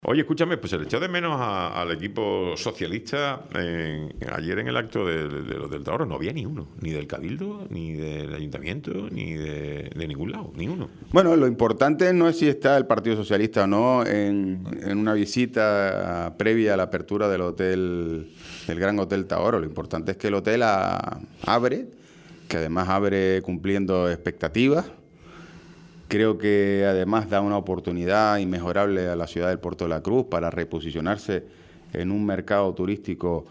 Oye, escúchame, pues se le echó de menos al equipo socialista ayer en el acto del Taoro. No había ni uno, ni del Cabildo, ni del Ayuntamiento, ni de ningún lado, ni uno. Bueno, lo importante no es si está el Partido Socialista o no en una visita previa a la apertura del hotel, del Gran Hotel Taoro. Lo importante es que el hotel abre, que además abre cumpliendo expectativas. Creo que además da una oportunidad inmejorable a la ciudad del Puerto de la Cruz para reposicionarse en un mercado turístico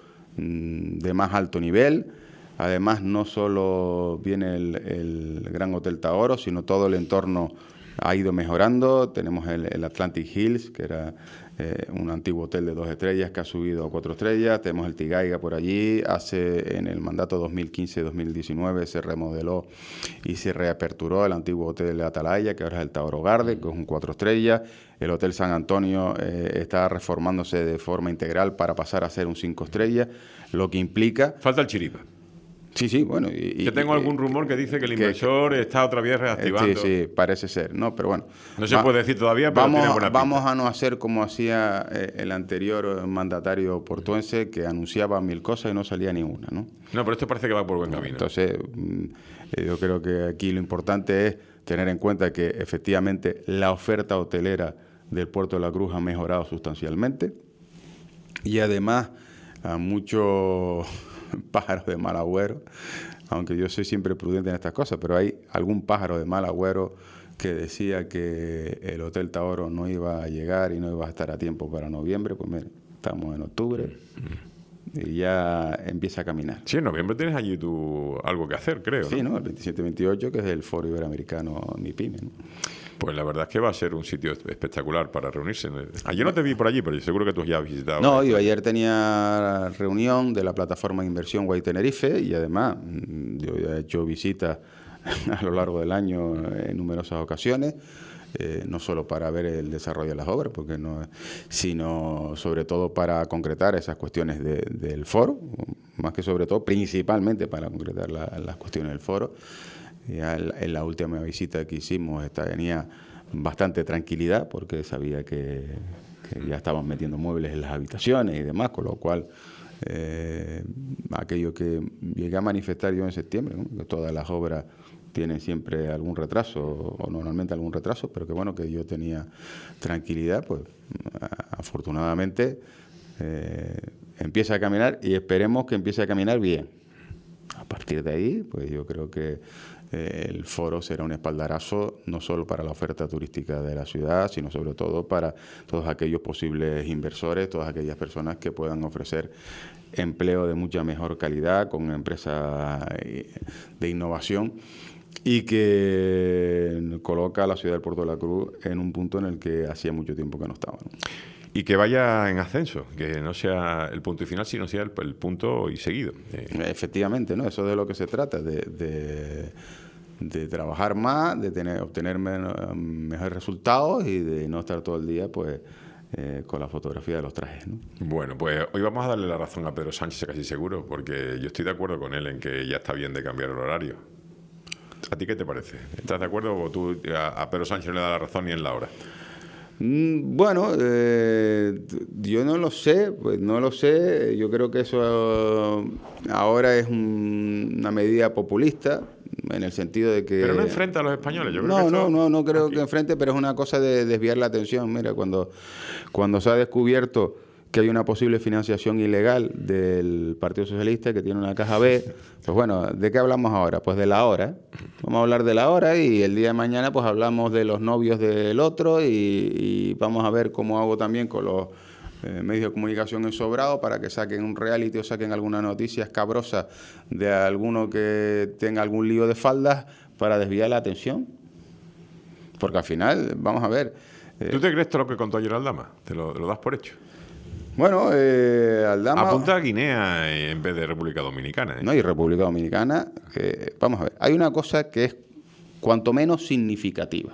de más alto nivel. Además, no solo viene el Gran Hotel Taoro, sino todo el entorno ha ido mejorando. Tenemos el Atlantic Hills, que era un antiguo hotel de 2 estrellas que ha subido a 4 estrellas. Tenemos el Tigaiga por allí. En el mandato 2015-2019 se remodeló y se reaperturó el antiguo hotel Atalaya, que ahora es el Taoro Garden, que es un 4 estrellas. El Hotel San Antonio está reformándose de forma integral para pasar a ser un 5 estrellas, lo que implica... Falta el Chiripa. Sí, bueno. Yo tengo algún rumor que dice que el inversor está otra vez reactivando. Sí, parece ser, ¿no? Pero bueno. No se puede decir todavía, pero tiene buena pinta. Vamos a no hacer como hacía el anterior mandatario portuense, que anunciaba 1000 cosas y no salía ni una, ¿no? No, pero esto parece que va por buen camino. Entonces, yo creo que aquí lo importante es tener en cuenta que efectivamente la oferta hotelera del Puerto de la Cruz ha mejorado sustancialmente y además a muchos pájaros de mal agüero, aunque yo soy siempre prudente en estas cosas, pero hay algún pájaro de mal agüero que decía que el Hotel Taoro no iba a llegar y no iba a estar a tiempo para noviembre. Pues mira, estamos en octubre y ya empieza a caminar. Sí, en noviembre tienes allí tú algo que hacer, creo, ¿no? Sí, ¿no? El 27-28, que es el Foro Iberoamericano MIPYME, ¿no? Pues la verdad es que va a ser un sitio espectacular para reunirse. Ayer no te vi por allí, pero seguro que tú ya has visitado. No, yo ayer tenía reunión de la plataforma de inversión Guay Tenerife y además yo he hecho visitas a lo largo del año en numerosas ocasiones, no solo para ver el desarrollo de las obras, sino sobre todo para concretar esas cuestiones del foro, más que sobre todo, principalmente para concretar las cuestiones del foro. Ya en la última visita que hicimos tenía bastante tranquilidad porque sabía que ya estaban metiendo muebles en las habitaciones y demás, con lo cual aquello que llegué a manifestar yo en septiembre, ¿no? Que todas las obras tienen siempre algún retraso o normalmente algún retraso, pero que bueno, que yo tenía tranquilidad, pues afortunadamente empieza a caminar y esperemos que empiece a caminar bien. A partir de ahí, pues yo creo que el foro será un espaldarazo no solo para la oferta turística de la ciudad, sino sobre todo para todos aquellos posibles inversores, todas aquellas personas que puedan ofrecer empleo de mucha mejor calidad con empresas de innovación y que coloca a la ciudad del Puerto de la Cruz en un punto en el que hacía mucho tiempo que no estaba, ¿no? Y que vaya en ascenso, que no sea el punto y final, sino sea el punto y seguido. Efectivamente, ¿no? Eso es de lo que se trata, de trabajar más, de obtener mejores resultados y de no estar todo el día pues con la fotografía de los trajes, ¿no? Bueno, pues hoy vamos a darle la razón a Pedro Sánchez, casi seguro, porque yo estoy de acuerdo con él en que ya está bien de cambiar el horario. ¿A ti qué te parece? ¿Estás de acuerdo o tú a Pedro Sánchez no le das la razón ni en la hora? Bueno, yo no lo sé, pues no lo sé. Yo creo que eso ahora es una medida populista, en el sentido de que... Pero no enfrenta a los españoles, yo creo no creo que enfrente, pero es una cosa de desviar la atención. Mira, cuando se ha descubierto que hay una posible financiación ilegal del Partido Socialista, que tiene una caja B, pues bueno, ¿de qué hablamos ahora? Pues de la hora. Vamos a hablar de la hora y el día de mañana pues hablamos de los novios del otro y vamos a ver cómo hago también con los medios de comunicación ensobrados para que saquen un reality o saquen alguna noticia escabrosa de alguno que tenga algún lío de faldas para desviar la atención. Porque al final, vamos a ver... ¿Tú te crees todo lo que contó ayer Aldama? ¿Te lo das por hecho? Bueno, Aldama... Apunta a Guinea en vez de República Dominicana, ¿eh? No, y República Dominicana, vamos a ver, hay una cosa que es cuanto menos significativa,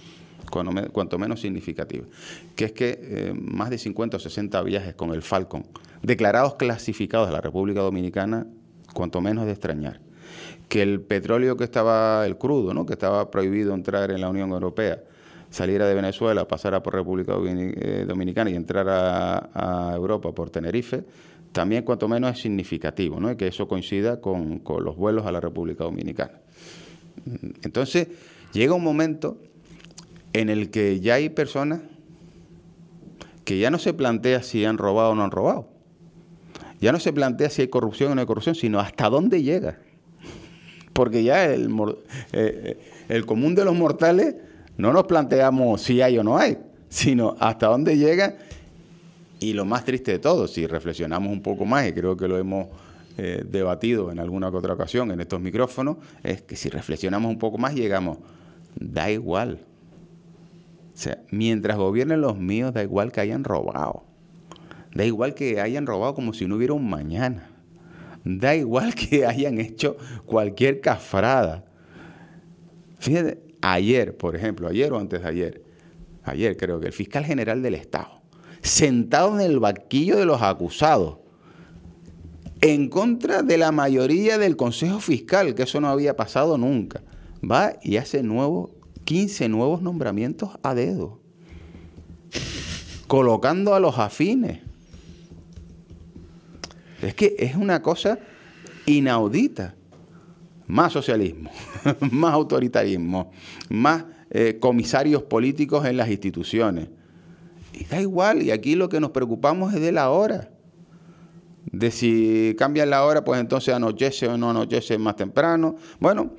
que es que más de 50 o 60 viajes con el Falcon declarados clasificados de la República Dominicana, cuanto menos de extrañar. Que el petróleo el crudo, ¿no?, que estaba prohibido entrar en la Unión Europea, saliera de Venezuela, pasara por República Dominicana y entrara a Europa por Tenerife, también cuanto menos es significativo, ¿no? Que eso coincida con los vuelos a la República Dominicana. Entonces, llega un momento en el que ya hay personas que ya no se plantea si han robado o no han robado. Ya no se plantea si hay corrupción o no hay corrupción, sino hasta dónde llega. Porque ya el común de los mortales no nos planteamos si hay o no hay, sino hasta dónde llega. Y lo más triste de todo, si reflexionamos un poco más, y creo que lo hemos debatido en alguna que otra ocasión en estos micrófonos, es que si reflexionamos un poco más llegamos, da igual. O sea, mientras gobiernen los míos, da igual que hayan robado. Da igual que hayan robado como si no hubiera un mañana. Da igual que hayan hecho cualquier cafrada. Fíjate, ayer, por ejemplo, ayer o antes de ayer creo que el fiscal general del Estado, sentado en el banquillo de los acusados, en contra de la mayoría del Consejo Fiscal, que eso no había pasado nunca, va y hace 15 nuevos nombramientos a dedo, colocando a los afines. Es que es una cosa inaudita. Más socialismo, más autoritarismo, más comisarios políticos en las instituciones. Y da igual, y aquí lo que nos preocupamos es de la hora. De si cambian la hora, pues entonces anochece o no anochece más temprano. Bueno,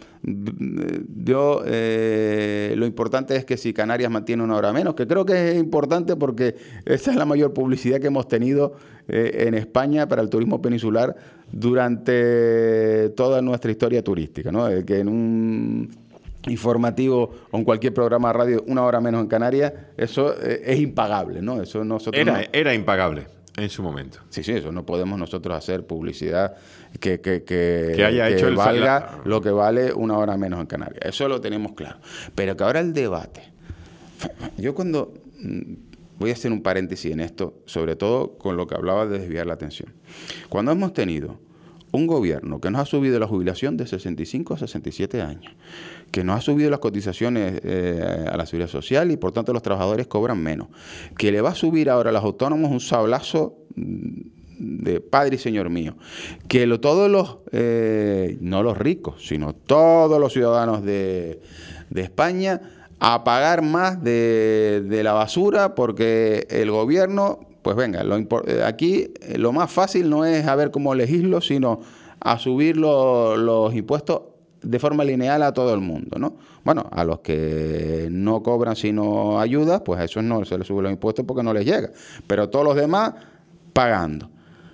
lo importante es que si Canarias mantiene una hora menos, que creo que es importante porque esa es la mayor publicidad que hemos tenido en España para el turismo peninsular durante toda nuestra historia turística, ¿no? Que en un informativo o en cualquier programa de radio una hora menos en Canarias, eso es impagable, ¿no? Eso nosotros era impagable en su momento. Sí, eso no podemos nosotros hacer publicidad que haya hecho valga lo que vale una hora menos en Canarias. Eso lo tenemos claro. Pero que ahora el debate... Yo cuando... Voy a hacer un paréntesis en esto, sobre todo con lo que hablaba de desviar la atención. Cuando hemos tenido un gobierno que nos ha subido la jubilación de 65 a 67 años, que nos ha subido las cotizaciones a la seguridad social y por tanto los trabajadores cobran menos, que le va a subir ahora a los autónomos un sablazo de padre y señor mío, que todos los, no los ricos, sino todos los ciudadanos de España a pagar más de la basura porque el gobierno, pues venga, aquí lo más fácil no es a ver cómo legislo, sino a subir los impuestos de forma lineal a todo el mundo, ¿no? Bueno, a los que no cobran sino ayudas, pues a esos no se les suben los impuestos porque no les llega, pero todos los demás pagando.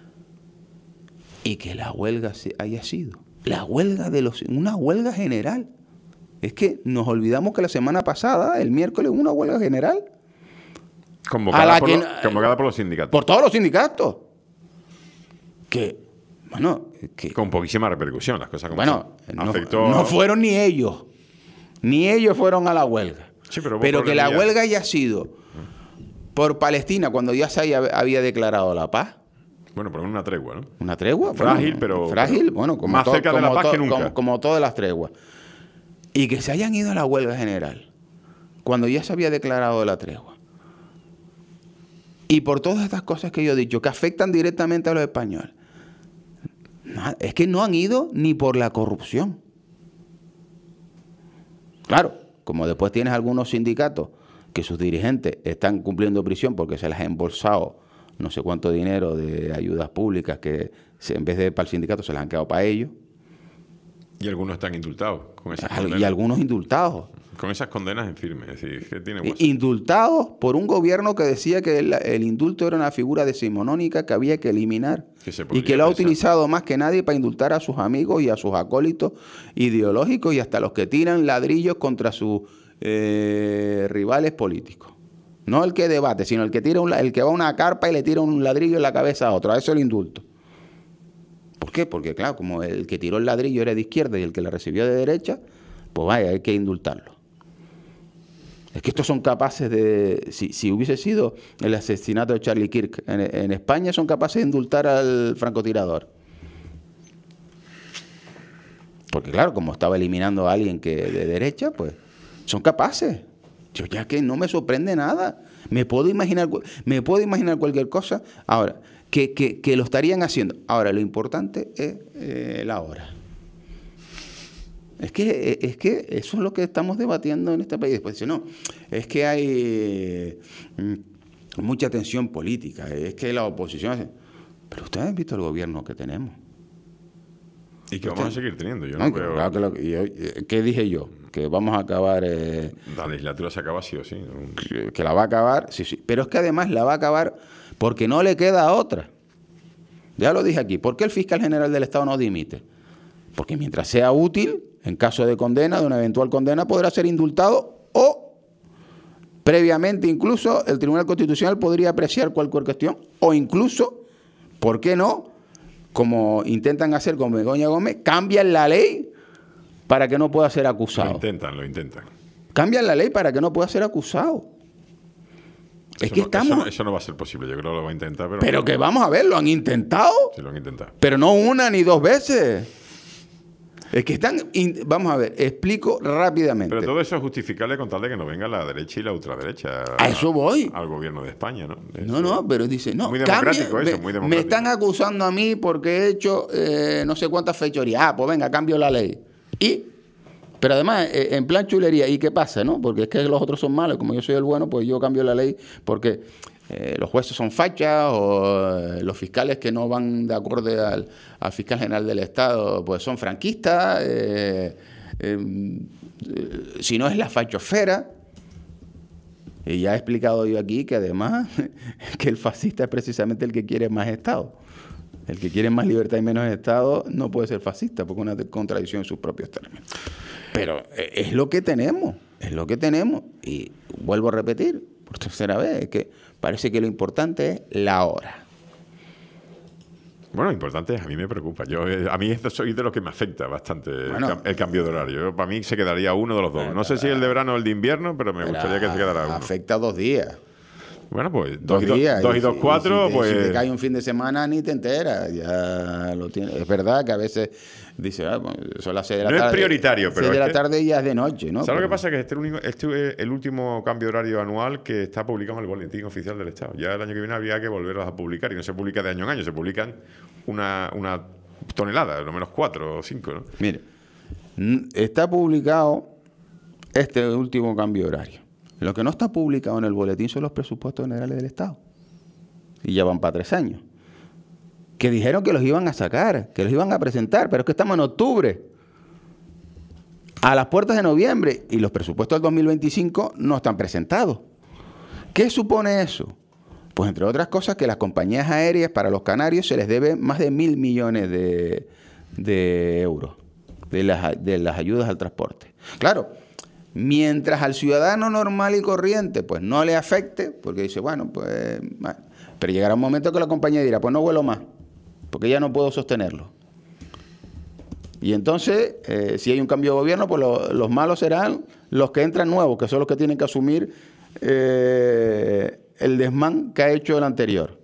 Y que la huelga haya sido una huelga general. Es que nos olvidamos que la semana pasada, el miércoles, hubo una huelga general. Convocada por los sindicatos. Por todos los sindicatos. Con poquísima repercusión, las cosas como no fueron ni ellos. Ni ellos fueron a la huelga. Sí, pero que la huelga haya sido por Palestina cuando ya se había declarado la paz. Bueno, pero una tregua, ¿no? Una tregua. Frágil, frágil, como más cerca de la paz que nunca. Como todas las treguas. Y que se hayan ido a la huelga general cuando ya se había declarado la tregua. Y por todas estas cosas que yo he dicho, que afectan directamente a los españoles. Es que no han ido ni por la corrupción. Claro, como después tienes algunos sindicatos que sus dirigentes están cumpliendo prisión porque se les ha embolsado no sé cuánto dinero de ayudas públicas que en vez de para el sindicato se les han quedado para ellos. Y algunos están indultados con esas condenas. Y algunos indultados. Con esas condenas en firme. Es decir, que tiene indultados por un gobierno que decía que el indulto era una figura decimonónica que había que eliminar. Y que lo ha utilizado más que nadie para indultar a sus amigos y a sus acólitos ideológicos y hasta los que tiran ladrillos contra sus rivales políticos. No el que debate, sino el que el que va a una carpa y le tira un ladrillo en la cabeza a otro. A eso el indulto. ¿Por qué? Porque, claro, como el que tiró el ladrillo era de izquierda y el que la recibió de derecha, pues vaya, hay que indultarlo. Es que estos son capaces de... Si hubiese sido el asesinato de Charlie Kirk en España, son capaces de indultar al francotirador. Porque, claro, como estaba eliminando a alguien que de derecha, pues son capaces. Yo ya que no me sorprende nada. Me puedo imaginar cualquier cosa. Ahora, que lo estarían haciendo. Ahora, lo importante es la hora. Es que eso es lo que estamos debatiendo en este país. Después dice, no, es que hay mucha tensión política, es que la oposición hace... Pero ustedes han visto el gobierno que tenemos. Y que vamos a seguir teniendo. Yo no veo... Claro ¿qué dije yo? Que vamos a acabar... la legislatura se acaba sí o sí. Que la va a acabar, sí. Pero es que además la va a acabar porque no le queda otra. Ya lo dije aquí. ¿Por qué el fiscal general del Estado no dimite? Porque mientras sea útil, en caso de condena, de una eventual condena, podrá ser indultado o, previamente incluso, el Tribunal Constitucional podría apreciar cualquier cuestión o incluso, ¿por qué no?, como intentan hacer con Begoña Gómez, cambian la ley para que no pueda ser acusado. Lo intentan. Cambian la ley para que no pueda ser acusado. Eso no va a ser posible, yo creo que lo va a intentar. Pero que vamos a ver, ¿lo han intentado? Sí, lo han intentado. Pero no una ni dos veces. Es que vamos a ver, explico rápidamente. Pero todo eso es justificable con tal de que no venga la derecha y la ultraderecha. A eso voy. Al gobierno de España, ¿no? No, pero dice, no, muy democrático eso, muy democrático. Me están acusando a mí porque he hecho no sé cuántas fechorías. Pues venga, cambio la ley. Pero además, en plan chulería, ¿y qué pasa, no? Porque es que los otros son malos, como yo soy el bueno, pues yo cambio la ley porque los jueces son fachas o los fiscales que no van de acorde al fiscal general del Estado, pues son franquistas, si no es la fachosfera. Y ya he explicado yo aquí que además que el fascista es precisamente el que quiere más Estado. El que quiere más libertad y menos Estado no puede ser fascista porque es una contradicción en sus propios términos. Pero es lo que tenemos, Y vuelvo a repetir, por tercera vez, es que parece que lo importante es la hora. Bueno, importante, a mí me preocupa. A mí esto soy de lo que me afecta bastante el cambio de horario. Para mí se quedaría uno de los dos. No sé si el de verano o el de invierno, pero me gustaría que se quedara uno. Afecta 2 días. Bueno, pues 2 días. 2 y 2, 4, pues... Si te cae un fin de semana ni te enteras, ya lo tienes. Es verdad que a veces dice, son las 6 de la tarde. No es prioritario, pero 6 de la tarde ya es de noche, ¿no? ¿Sabes lo que pasa? Que este es el último cambio de horario anual que está publicado en el Boletín Oficial del Estado. Ya el año que viene habría que volverlos a publicar y no se publica de año en año, se publican una tonelada, lo menos 4 o 5, ¿no? Mire, está publicado este último cambio de horario. Lo que no está publicado en el boletín son los presupuestos generales del Estado. Y ya van para 3 años. Que dijeron que los iban a sacar, que los iban a presentar, pero es que estamos en octubre. A las puertas de noviembre. Y los presupuestos del 2025 no están presentados. ¿Qué supone eso? Pues entre otras cosas que las compañías aéreas para los canarios se les debe más de 1.000 millones de euros de las ayudas al transporte. Claro. Mientras al ciudadano normal y corriente pues no le afecte, porque dice, bueno, pues... Pero llegará un momento que la compañía dirá, pues no vuelo más, porque ya no puedo sostenerlo. Y entonces, si hay un cambio de gobierno, pues los malos serán los que entran nuevos, que son los que tienen que asumir el desmán que ha hecho el anterior.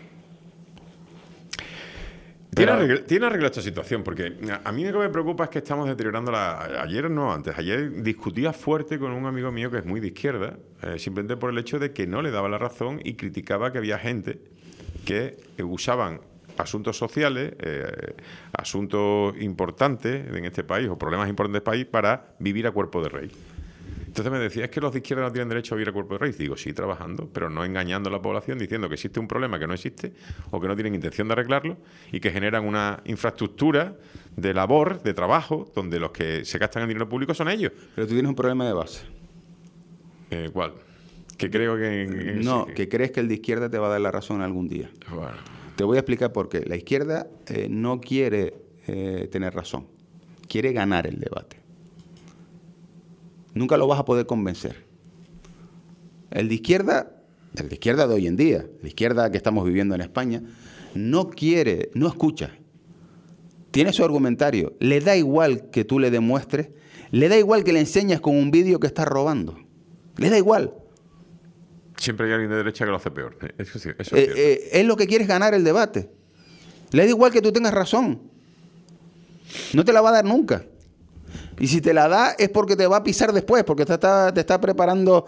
Tiene arreglo esta situación, porque a mí lo que me preocupa es que estamos deteriorando Ayer discutía fuerte con un amigo mío que es muy de izquierda, simplemente por el hecho de que no le daba la razón y criticaba que había gente que usaban asuntos sociales, asuntos importantes en este país o problemas importantes del país para vivir a cuerpo de rey. Entonces me decía, es que los de izquierda no tienen derecho a vivir a cuerpo de rey. Digo, sí, trabajando, pero no engañando a la población, diciendo que existe un problema que no existe o que no tienen intención de arreglarlo y que generan una infraestructura de labor, de trabajo, donde los que se gastan el dinero público son ellos. Pero tú tienes un problema de base. ¿Cuál? Que creo que... que crees que el de izquierda te va a dar la razón algún día. Bueno. Te voy a explicar por qué. La izquierda no quiere tener razón, quiere ganar el debate. Nunca lo vas a poder convencer. El de izquierda de hoy en día, la izquierda que estamos viviendo en España, no escucha. Tiene su argumentario. Le da igual que tú le demuestres, le da igual que le enseñes con un vídeo que está robando. Le da igual. Siempre hay alguien de derecha que lo hace peor. Eso sí, eso es lo que quiere es ganar el debate. Le da igual que tú tengas razón. No te la va a dar nunca. Y si te la da es porque te va a pisar después, porque te está preparando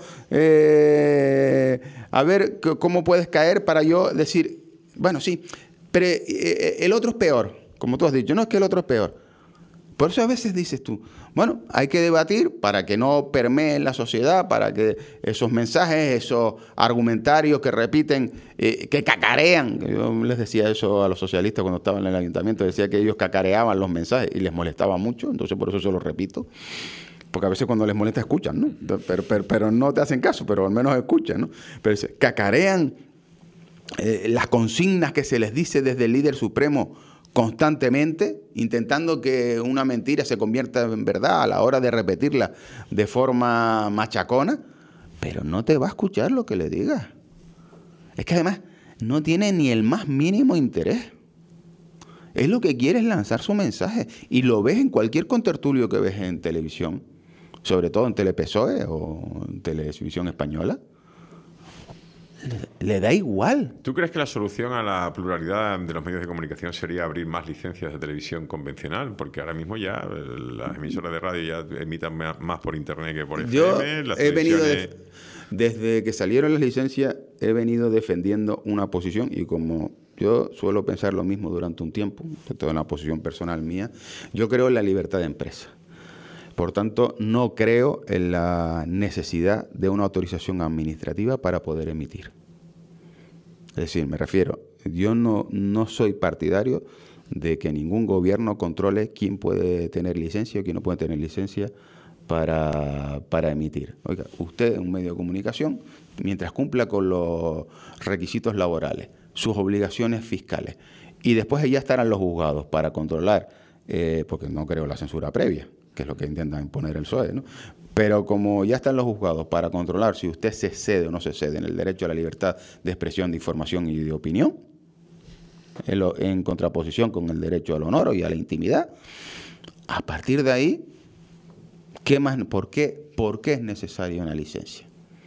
a ver cómo puedes caer para yo decir, bueno, sí, pero el otro es peor, como tú has dicho, no es que el otro es peor. Por eso a veces dices tú, bueno, hay que debatir para que no permee en la sociedad, para que esos mensajes, esos argumentarios que repiten, que cacarean. Yo les decía eso a los socialistas cuando estaban en el ayuntamiento, decía que ellos cacareaban los mensajes y les molestaba mucho, entonces por eso se los repito. Porque a veces cuando les molesta escuchan, ¿no? Pero no te hacen caso, pero al menos escuchan, ¿no? Pero cacarean las consignas que se les dice desde el líder supremo constantemente, intentando que una mentira se convierta en verdad a la hora de repetirla de forma machacona, pero no te va a escuchar lo que le digas. Es que además no tiene ni el más mínimo interés. Es lo que quiere es lanzar su mensaje. Y lo ves en cualquier contertulio que ves en televisión, sobre todo en Tele-PSOE o en Televisión Española. Le da igual. ¿Tú crees que la solución a la pluralidad de los medios de comunicación sería abrir más licencias de televisión convencional? Porque ahora mismo ya las emisoras de radio ya emitan más por internet que por FM. Yo he venido desde que salieron las licencias, he venido defendiendo una posición, y como yo suelo pensar lo mismo durante un tiempo, esto es una posición personal mía, yo creo en la libertad de empresa. Por tanto, no creo en la necesidad de una autorización administrativa para poder emitir. Es decir, me refiero, yo no soy partidario de que ningún gobierno controle quién puede tener licencia o quién no puede tener licencia para emitir. Oiga, usted es un medio de comunicación, mientras cumpla con los requisitos laborales, sus obligaciones fiscales, y después ya estarán los juzgados para controlar, porque no creo la censura previa, que es lo que intentan imponer el PSOE, ¿no? Pero como ya están los juzgados para controlar si usted se cede o no se cede en el derecho a la libertad de expresión, de información y de opinión, en contraposición con el derecho al honor y a la intimidad, a partir de ahí, ¿qué más? ¿Por qué es necesaria una licencia?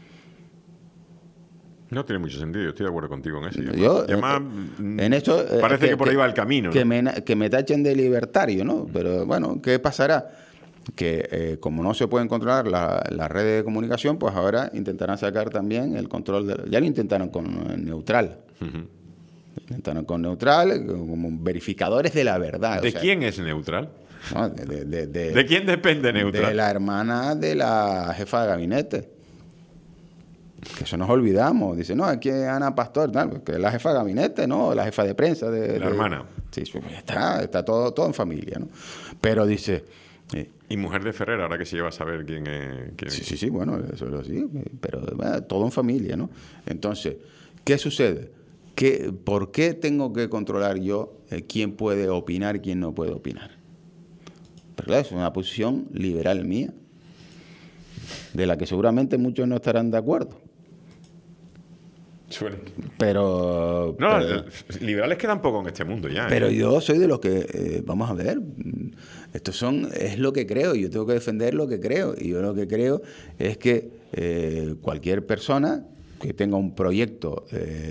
No tiene mucho sentido, yo estoy de acuerdo contigo en eso. En eso parece que por ahí va el camino, ¿no? Que me tachen de libertario, ¿no? Pero bueno, ¿qué pasará? Que como no se pueden controlar las redes de comunicación, pues ahora intentarán sacar también el control ya lo intentaron con Neutral. Intentaron con Neutral como verificadores de la verdad. ¿De quién es Neutral? No, ¿De quién depende Neutral? De la hermana de la jefa de gabinete. Que eso nos olvidamos. Dice, no, es que Ana Pastor, tal, que es la jefa de gabinete, ¿no? La jefa de prensa. La hermana. Sí, está todo en familia, ¿no? Pero dice... y mujer de Ferrer, ahora que se lleva a saber quién es. Sí, bueno, eso sí, pero bueno, todo en familia, ¿no? Entonces, ¿qué sucede? ¿Por qué tengo que controlar yo quién puede opinar y quién no puede opinar? Pero claro, es una posición liberal mía, de la que seguramente muchos no estarán de acuerdo. Suele. Pero liberales quedan poco en este mundo ya. Pero yo soy de los que, vamos a ver, es lo que creo, yo tengo que defender lo que creo, y yo lo que creo es que cualquier persona que tenga un proyecto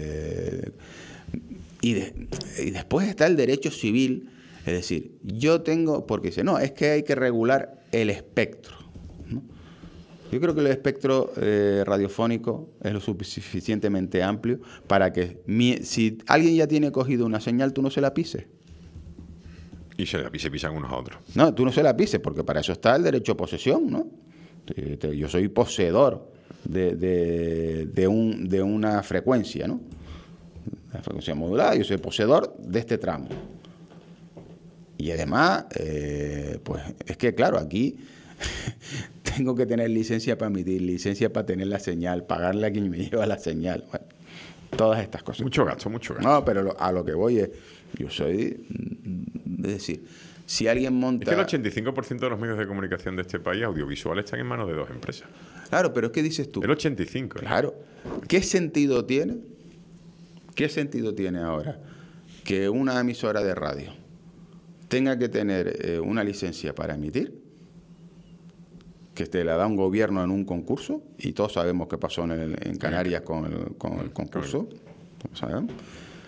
y después está el derecho civil, es decir, yo tengo, porque dice, no, es que hay que regular el espectro, ¿no? Yo creo que el espectro radiofónico es lo suficientemente amplio para que si alguien ya tiene cogido una señal, tú no se la pises. Y se pisan unos a otros. No, tú no se la pises, porque para eso está el derecho a posesión, ¿no? Yo soy poseedor de una frecuencia, ¿no? La frecuencia modulada, yo soy poseedor de este tramo. Y además, pues es que claro, aquí tengo que tener licencia para emitir, licencia para tener la señal, pagarle a quien me lleva la señal. Bueno, todas estas cosas. Mucho gasto. No, pero a lo que voy es, yo soy, es decir, si alguien monta... Es que el 85% de los medios de comunicación de este país audiovisuales están en manos de dos empresas. Claro, pero ¿qué dices tú? El 85%. Claro. ¿Qué sentido tiene? ¿Qué sentido tiene ahora que una emisora de radio tenga que tener una licencia para emitir, que te la da un gobierno en un concurso, y todos sabemos qué pasó en Canarias con el concurso, ¿sabemos?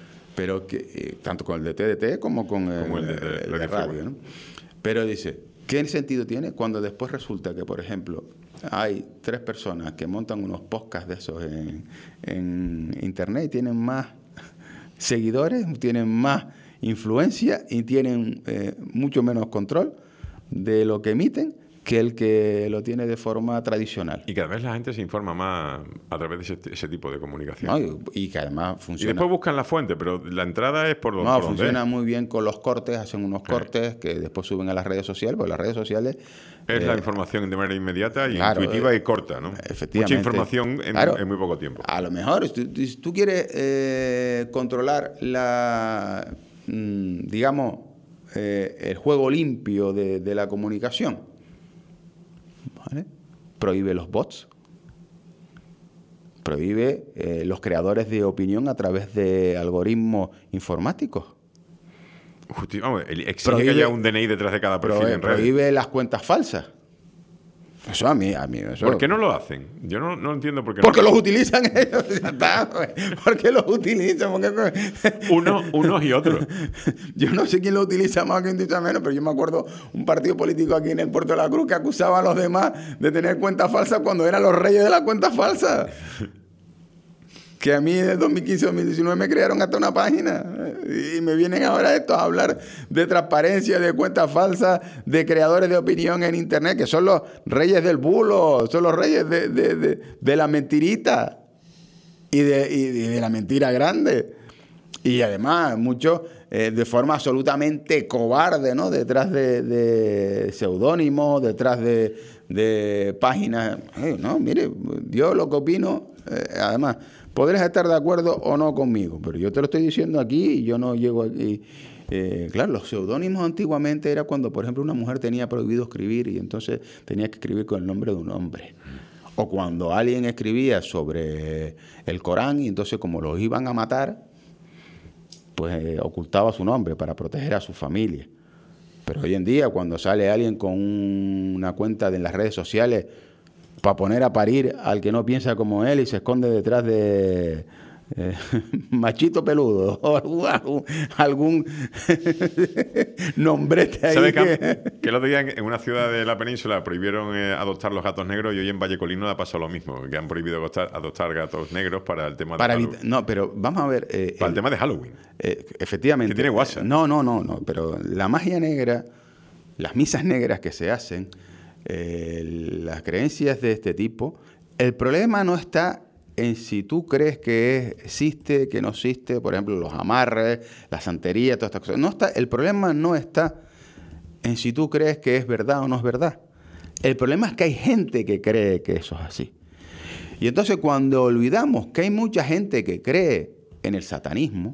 Pero que tanto con el de TDT como con el de radio, ¿no? Pero dice, ¿Qué sentido tiene cuando después resulta que, por ejemplo, hay 3 personas que montan unos podcasts de esos en Internet y tienen más seguidores, tienen más influencia y tienen mucho menos control de lo que emiten que el que lo tiene de forma tradicional? Y cada vez la gente se informa más a través de ese tipo de comunicación. ¿No? Y que además Y funciona. después buscan la fuente, pero la entrada es por donde. No, por donde funciona es. muy bien con los cortes, hacen unos cortes que después suben a las redes sociales, porque las redes sociales... Es la información de manera inmediata y claro, intuitiva y corta, ¿no? Efectivamente. Mucha información Claro, en muy poco tiempo. A lo mejor, si tú quieres controlar digamos, el juego limpio de la comunicación, ¿vale? Prohíbe los bots, prohíbe los creadores de opinión a través de algoritmos informáticos. Vamos, exige que haya un DNI detrás de cada perfil en redes. Prohíbe las cuentas falsas. Eso a mí eso... ¿Por qué no lo hacen? Yo no entiendo por qué. Porque los utilizan ellos. Ya está, porque los utilizan. Unos y otros. Yo no sé quién lo utiliza más, quién utiliza menos, pero yo me acuerdo un partido político aquí en el Puerto de la Cruz que acusaba a los demás de tener cuentas falsas cuando eran los reyes de las cuentas falsas. Que a mí en el 2015-2019 me crearon hasta una página y me vienen ahora estos a hablar de transparencia, de cuentas falsas, de creadores de opinión en Internet, que son los reyes del bulo, son los reyes de la mentirita y de la mentira grande. Y además, muchos de forma absolutamente cobarde, ¿no? Detrás de seudónimos, detrás de páginas. No, mire, yo lo que opino, además... Podrás estar de acuerdo o no conmigo, pero yo te lo estoy diciendo aquí y yo no llego aquí. Claro, los seudónimos antiguamente era cuando, por ejemplo, una mujer tenía prohibido escribir y entonces tenía que escribir con el nombre de un hombre. O cuando alguien escribía sobre el Corán y entonces como los iban a matar, pues ocultaba su nombre para proteger a su familia. Pero hoy en día, cuando sale alguien con una cuenta en las redes sociales para poner a parir al que no piensa como él y se esconde detrás de machito peludo o algún nombrete ahí. ¿Sabes que el otro día en una ciudad de la península prohibieron adoptar los gatos negros y hoy en Vallecolino ha pasado lo mismo, que han prohibido adoptar gatos negros para el tema de Halloween? No, pero vamos a ver... para el tema de Halloween. Efectivamente. Que tiene WhatsApp. No, pero la magia negra, las misas negras que se hacen, las creencias de este tipo, el problema no está en si tú crees que existe, que no existe, por ejemplo, los amarres, la santería, todas estas cosas. El problema no está en si tú crees que es verdad o no es verdad. El problema es que hay gente que cree que eso es así. Y entonces cuando olvidamos que hay mucha gente que cree en el satanismo,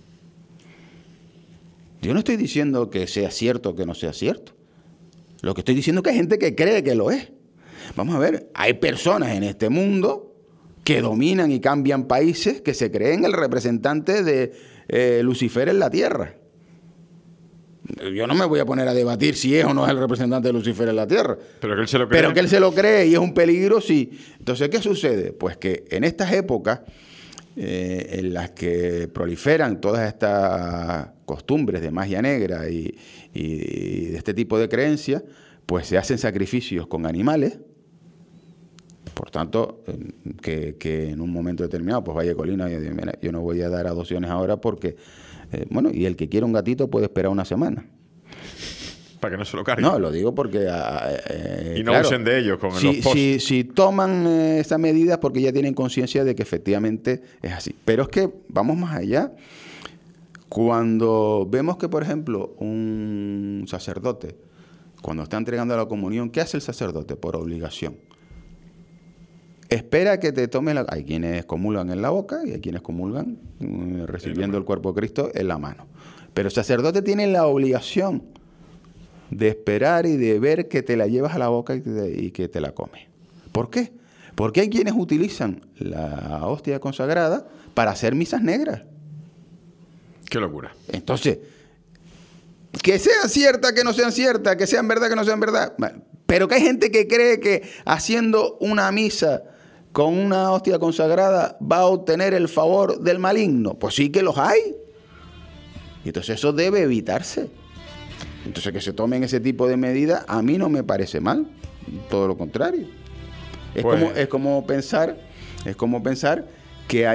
yo no estoy diciendo que sea cierto o que no sea cierto. Lo que estoy diciendo es que hay gente que cree que lo es. Vamos a ver, hay personas en este mundo que dominan y cambian países que se creen el representante de Lucifer en la tierra. Yo no me voy a poner a debatir si es o no es el representante de Lucifer en la tierra. Pero que él se lo cree. Pero que él se lo cree y es un peligro, sí. Entonces, ¿qué sucede? Pues que en estas épocas en las que proliferan todas estas costumbres de magia negra y de este tipo de creencias, pues se hacen sacrificios con animales. Por tanto, que en un momento determinado, pues Vallecolino, yo no voy a dar adopciones ahora porque, y el que quiera un gatito puede esperar una semana. Para que no se lo carguen. No, lo digo porque... y no usen de ellos con los posts. Si toman esa medida porque ya tienen conciencia de que efectivamente es así. Pero es que vamos más allá. Cuando vemos que, por ejemplo, un sacerdote, cuando está entregando la comunión, ¿qué hace el sacerdote? Por obligación. Espera que te tome la... Hay quienes comulgan en la boca y hay quienes comulgan recibiendo el cuerpo de Cristo en la mano. Pero el sacerdote tiene la obligación de esperar y de ver que te la llevas a la boca y que te la comes. ¿Por qué? Porque hay quienes utilizan la hostia consagrada para hacer misas negras. ¡Qué locura! Entonces, que sean ciertas, que no sean ciertas, que sean verdad, que no sean verdad. Pero que hay gente que cree que haciendo una misa con una hostia consagrada va a obtener el favor del maligno. Pues sí que los hay. Y entonces eso debe evitarse. Entonces, que se tomen ese tipo de medidas, a mí no me parece mal. Todo lo contrario. Es como pensar que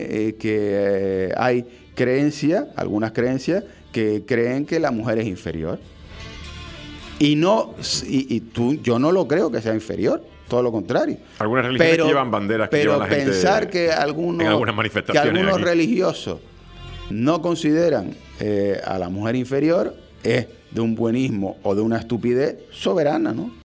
hay creencias, algunas creencias, que creen que la mujer es inferior. Yo no lo creo que sea inferior, todo lo contrario. Algunas religiones llevan banderas que llevan la gente pensar que en algunas manifestaciones algunos aquí. religiosos no consideran a la mujer inferior es de un buenismo o de una estupidez soberana, ¿no?